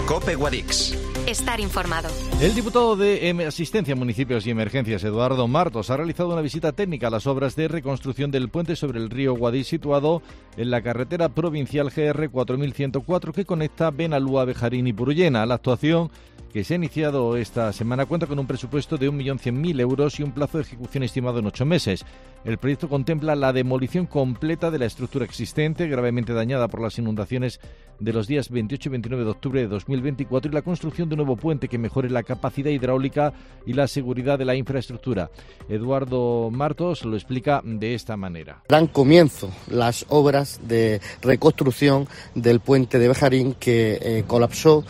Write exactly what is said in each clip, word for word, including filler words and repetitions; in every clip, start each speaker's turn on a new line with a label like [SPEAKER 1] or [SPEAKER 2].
[SPEAKER 1] COPE Guadix.
[SPEAKER 2] Estar informado.
[SPEAKER 3] El diputado de Asistencia a Municipios y Emergencias, Eduardo Martos, ha realizado una visita técnica a las obras de reconstrucción del puente sobre el río Guadix, situado en la carretera provincial G R cuatro mil ciento cuatro que conecta Benalúa, Bejarín y Purullena. La actuación, que se ha iniciado esta semana, cuenta con un presupuesto de un millón cien mil euros y un plazo de ejecución estimado en ocho meses. El proyecto contempla la demolición completa de la estructura existente, gravemente dañada por las inundaciones de los días veintiocho y veintinueve de octubre de dos mil veinticuatro, y la construcción de un nuevo puente que mejore la capacidad hidráulica y la seguridad de la infraestructura. Eduardo Martos lo explica de esta manera.
[SPEAKER 4] Dan comienzo las obras de reconstrucción del puente de Bejarín, que eh, colapsó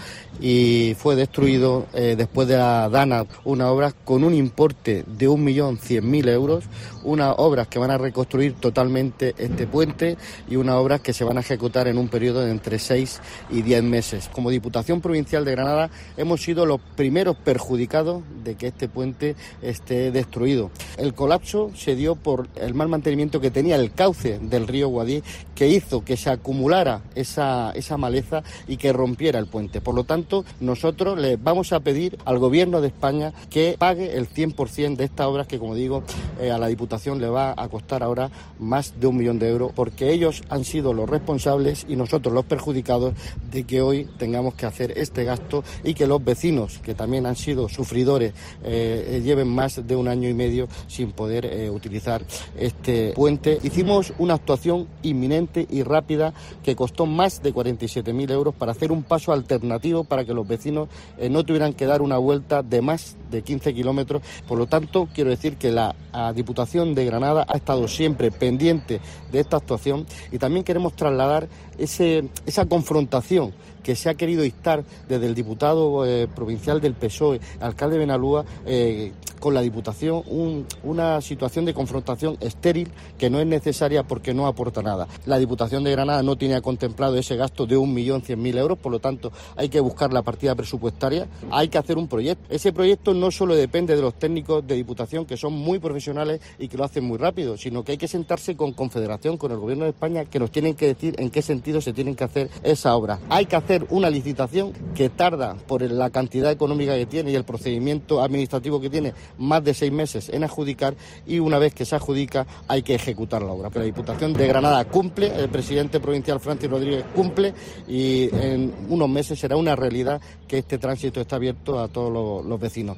[SPEAKER 4] y fue destruido eh, después de la DANA, una obra con un importe de un millón cien mil euros, unas obras que van a reconstruir totalmente este puente y unas obras que se van a ejecutar en un periodo de entre seis y diez meses. Como Diputación Provincial de Granada hemos sido los primeros perjudicados de que este puente esté destruido. El colapso se dio por el mal mantenimiento que tenía el cauce del río Guadix, que hizo que se acumulara esa, esa maleza y que rompiera el puente. Por lo tanto, nosotros le vamos a pedir al Gobierno de España que pague el cien por ciento de estas obras, que, como digo, eh, a la Diputación le va a costar ahora más de un millón de euros, porque ellos han sido los responsables y nosotros los perjudicados de que hoy tengamos que hacer este gasto y que los vecinos, que también han sido sufridores, eh, lleven más de un año y medio sin poder eh, utilizar este puente. Hicimos una actuación inminente y rápida que costó más de cuarenta y siete mil euros para hacer un paso alternativo para que los vecinos eh, no tuvieran que dar una vuelta de más de quince kilómetros. Por lo tanto, quiero decir que la Diputación de Granada ha estado siempre pendiente de esta actuación, y también queremos trasladar ese, esa confrontación que se ha querido instar desde el diputado eh, provincial del P S O E, alcalde de Benalúa, eh, con la Diputación, un, una situación de confrontación estéril que no es necesaria porque no aporta nada. La Diputación de Granada no tenía contemplado ese gasto de un millón cien mil euros, por lo tanto hay que buscar la partida presupuestaria, hay que hacer un proyecto. Ese proyecto no solo depende de los técnicos de Diputación, que son muy profesionales y que lo hacen muy rápido, sino que hay que sentarse con Confederación, con el Gobierno de España, que nos tienen que decir en qué sentido se tienen que hacer esas obras. Hay que hacer una licitación que tarda, por la cantidad económica que tiene y el procedimiento administrativo que tiene, más de seis meses en adjudicar, y una vez que se adjudica hay que ejecutar la obra. Pero la Diputación de Granada cumple, el presidente provincial Francis Rodríguez cumple, y en unos meses será una realidad que este tránsito está abierto a todos los, los vecinos.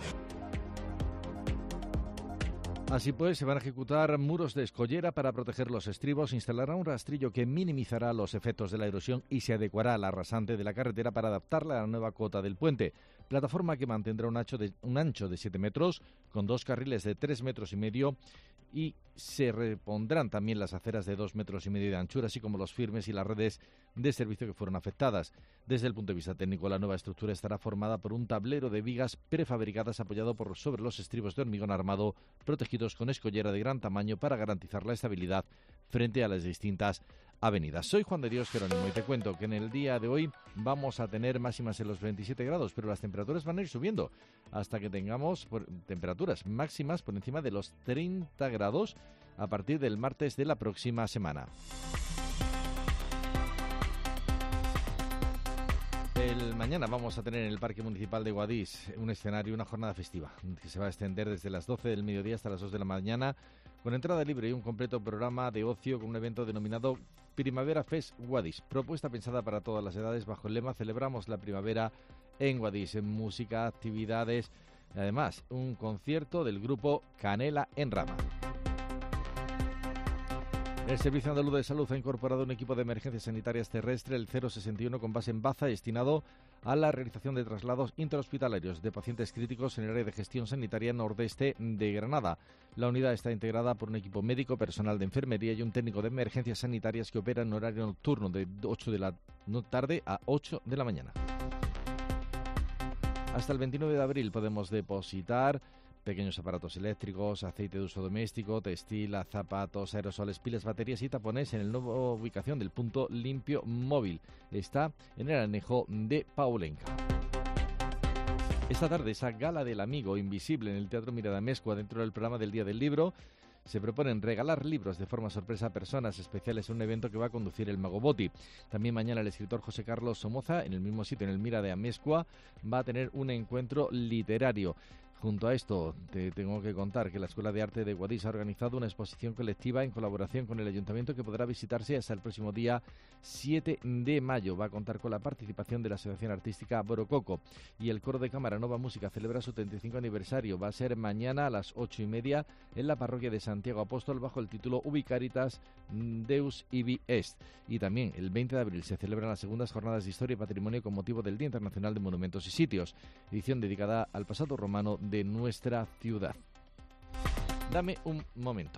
[SPEAKER 3] Así pues, se van a ejecutar muros de escollera para proteger los estribos, instalará un rastrillo que minimizará los efectos de la erosión y se adecuará al rasante de la carretera para adaptarla a la nueva cota del puente. Plataforma que mantendrá un ancho de, un ancho de siete metros, con dos carriles de tres metros y medio, y se repondrán también las aceras de dos metros y medio de anchura, así como los firmes y las redes de servicio que fueron afectadas. Desde el punto de vista técnico, la nueva estructura estará formada por un tablero de vigas prefabricadas apoyado por sobre los estribos de hormigón armado, protegidos con escollera de gran tamaño para garantizar la estabilidad frente a las distintas avenidas. Soy Juan de Dios Jerónimo y te cuento que en el día de hoy vamos a tener máximas en los veintisiete grados, pero las temperaturas van a ir subiendo hasta que tengamos por, temperaturas máximas por encima de los treinta grados a partir del martes de la próxima semana. El mañana vamos a tener en el Parque Municipal de Guadix un escenario, una jornada festiva que se va a extender desde las doce del mediodía hasta las dos de la mañana, con entrada libre y un completo programa de ocio con un evento denominado Primavera Fest Guadix, propuesta pensada para todas las edades bajo el lema Celebramos la primavera en Guadix, en música, actividades, y además un concierto del grupo Canela en Rama. El Servicio Andaluz de Salud ha incorporado un equipo de emergencias sanitarias terrestre, el cero sesenta y uno, con base en Baza, destinado a la realización de traslados interhospitalarios de pacientes críticos en el área de gestión sanitaria nordeste de Granada. La unidad está integrada por un equipo médico, personal de enfermería y un técnico de emergencias sanitarias que opera en horario nocturno de ocho de la tarde a ocho de la mañana. Hasta el veintinueve de abril podemos depositar pequeños aparatos eléctricos, aceite de uso doméstico, textil, zapatos, aerosoles, pilas, baterías y tapones en la nueva ubicación del punto limpio móvil. Está en el anejo de Paulenca. Esta tarde, esa gala del amigo invisible en el Teatro Mirada Amezcua, dentro del programa del Día del Libro, se proponen regalar libros de forma sorpresa a personas especiales en un evento que va a conducir el Mago Boti. También mañana el escritor José Carlos Somoza, en el mismo sitio, en el Mira de Amezcua, va a tener un encuentro literario. Junto a esto, te tengo que contar que la Escuela de Arte de Guadix ha organizado una exposición colectiva en colaboración con el Ayuntamiento que podrá visitarse hasta el próximo día siete de mayo. Va a contar con la participación de la Asociación Artística Borococo. Y el Coro de Cámara Nova Música celebra su treinta y cinco aniversario. Va a ser mañana a las ocho y media en la parroquia de Santiago Apóstol bajo el título Ubi Caritas Deus Ibi Est. Y también el veinte de abril se celebran las segundas jornadas de Historia y Patrimonio con motivo del Día Internacional de Monumentos y Sitios, edición dedicada al pasado romano de nuestra ciudad. Dame un momento.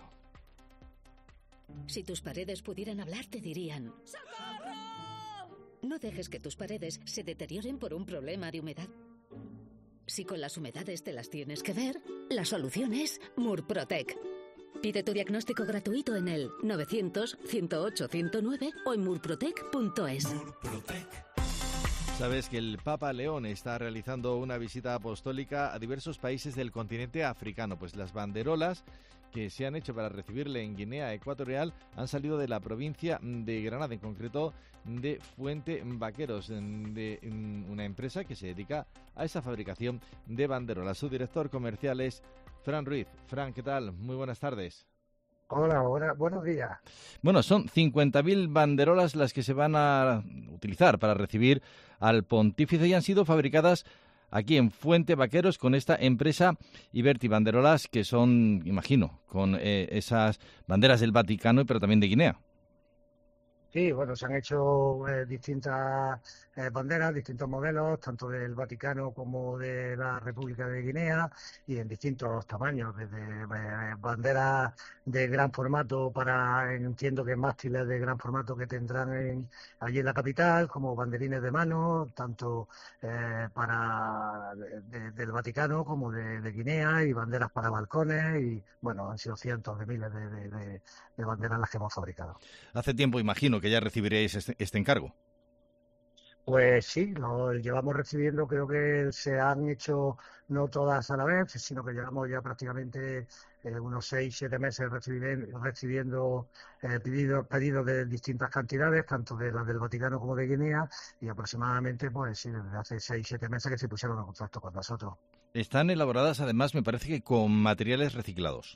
[SPEAKER 1] Si tus paredes pudieran hablar, te dirían: ¡socorro! No dejes que tus paredes se deterioren por un problema de humedad. Si con las humedades te las tienes que ver, la solución es Murprotec. Pide tu diagnóstico gratuito en el novecientos, ciento ocho, ciento nueve o en murprotec punto es.
[SPEAKER 3] Murprotec. Sabes que el Papa León está realizando una visita apostólica a diversos países del continente africano. Pues las banderolas que se han hecho para recibirle en Guinea Ecuatorial han salido de la provincia de Granada, en concreto de Fuente Vaqueros, de una empresa que se dedica a esa fabricación de banderolas. Su director comercial es Fran Ruiz. Fran, ¿qué tal? Muy buenas tardes.
[SPEAKER 2] Hola, buena, buenos días.
[SPEAKER 3] Bueno, son cincuenta mil banderolas las que se van a utilizar para recibir al pontífice y han sido fabricadas aquí en Fuente Vaqueros con esta empresa Iberti. Banderolas que son, imagino, con eh, esas banderas del Vaticano, pero también de Guinea.
[SPEAKER 2] Sí, bueno, se han hecho eh, distintas eh, banderas, distintos modelos, tanto del Vaticano como de la República de Guinea, y en distintos tamaños, desde eh, banderas de gran formato para, entiendo que mástiles de gran formato que tendrán en, allí en la capital, como banderines de mano, tanto eh, para de, de, del Vaticano como de, de Guinea, y banderas para balcones, y bueno, han sido cientos de miles de, de, de, de banderas las que hemos fabricado.
[SPEAKER 3] Hace tiempo, imagino, que ya recibiréis este, este encargo.
[SPEAKER 2] Pues sí, lo llevamos recibiendo, creo que se han hecho no todas a la vez, sino que llevamos ya prácticamente eh, unos seis, siete meses recibiendo, recibiendo eh, pedidos, pedidos de distintas cantidades, tanto de las del Vaticano como de Guinea, y aproximadamente, pues sí, desde hace seis, siete meses que se pusieron en contacto con nosotros.
[SPEAKER 3] Están elaboradas, además, me parece que con materiales reciclados.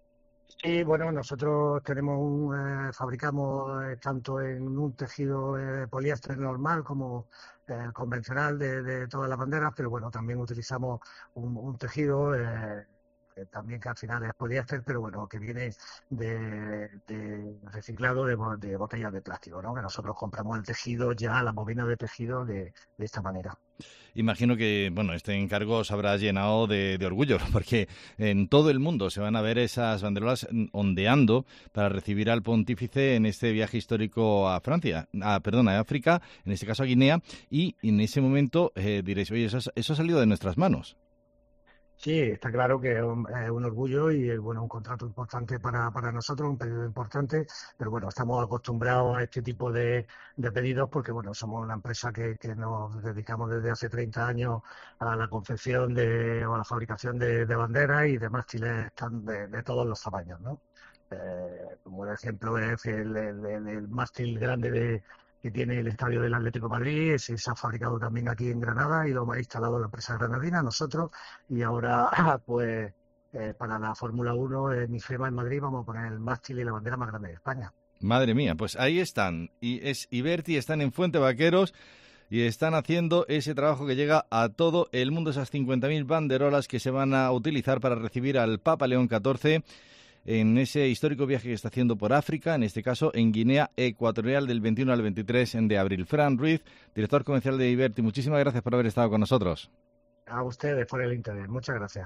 [SPEAKER 2] Sí, bueno, nosotros tenemos un, eh, fabricamos eh, tanto en un tejido eh, poliéster normal como eh, convencional de, de todas las banderas, pero bueno, también utilizamos un, un tejido eh, eh, también que al final es poliéster, pero bueno, que viene de, de reciclado de, de botellas de plástico, ¿no? Que nosotros compramos el tejido ya, las bobinas de tejido de, de esta manera.
[SPEAKER 3] Imagino que, bueno, este encargo os habrá llenado de, de orgullo, porque en todo el mundo se van a ver esas banderolas ondeando para recibir al pontífice en este viaje histórico a Francia, a, perdón, a África, en este caso a Guinea, y en ese momento eh, diréis, oye, eso, eso ha salido de nuestras manos.
[SPEAKER 2] Sí, está claro que es un, es un orgullo y bueno, un contrato importante para, para nosotros, un pedido importante, pero bueno, estamos acostumbrados a este tipo de, de pedidos porque bueno, somos una empresa que, que nos dedicamos desde hace treinta años a la confección de, o a la fabricación de, de banderas y de mástiles de, de todos los tamaños, ¿no? Eh, como el ejemplo es el, el, el, el mástil grande de que tiene el estadio del Atlético de Madrid, ese se ha fabricado también aquí en Granada y lo hemos instalado la empresa granadina, nosotros, y ahora pues eh, para la Fórmula uno en IFEMA en Madrid vamos a poner el mástil y la bandera más grande de España.
[SPEAKER 3] Madre mía, pues ahí están, y es Iberti, están en Fuente Vaqueros y están haciendo ese trabajo que llega a todo el mundo, esas cincuenta mil banderolas que se van a utilizar para recibir al Papa León catorce en ese histórico viaje que está haciendo por África, en este caso en Guinea Ecuatorial del veintiuno al veintitrés de abril. Fran Ruiz, director comercial de Iberti, muchísimas gracias por haber estado con nosotros.
[SPEAKER 2] A ustedes por el interés, muchas gracias.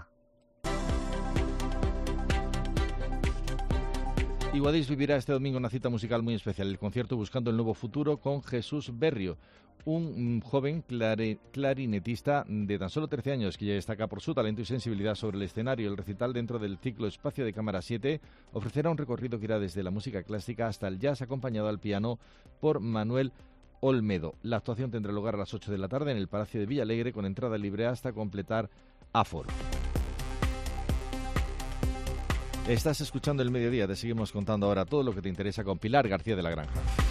[SPEAKER 3] Y Guadix vivirá este domingo una cita musical muy especial, el concierto Buscando el Nuevo Futuro con Jesús Berrio, un joven clare, clarinetista de tan solo trece años que ya destaca por su talento y sensibilidad sobre el escenario. El recital dentro del ciclo Espacio de Cámara siete ofrecerá un recorrido que irá desde la música clásica hasta el jazz acompañado al piano por Manuel Olmedo. La actuación tendrá lugar a las ocho de la tarde en el Palacio de Villalegre con entrada libre hasta completar aforo. Estás escuchando El Mediodía, te seguimos contando ahora todo lo que te interesa con Pilar García de la Granja.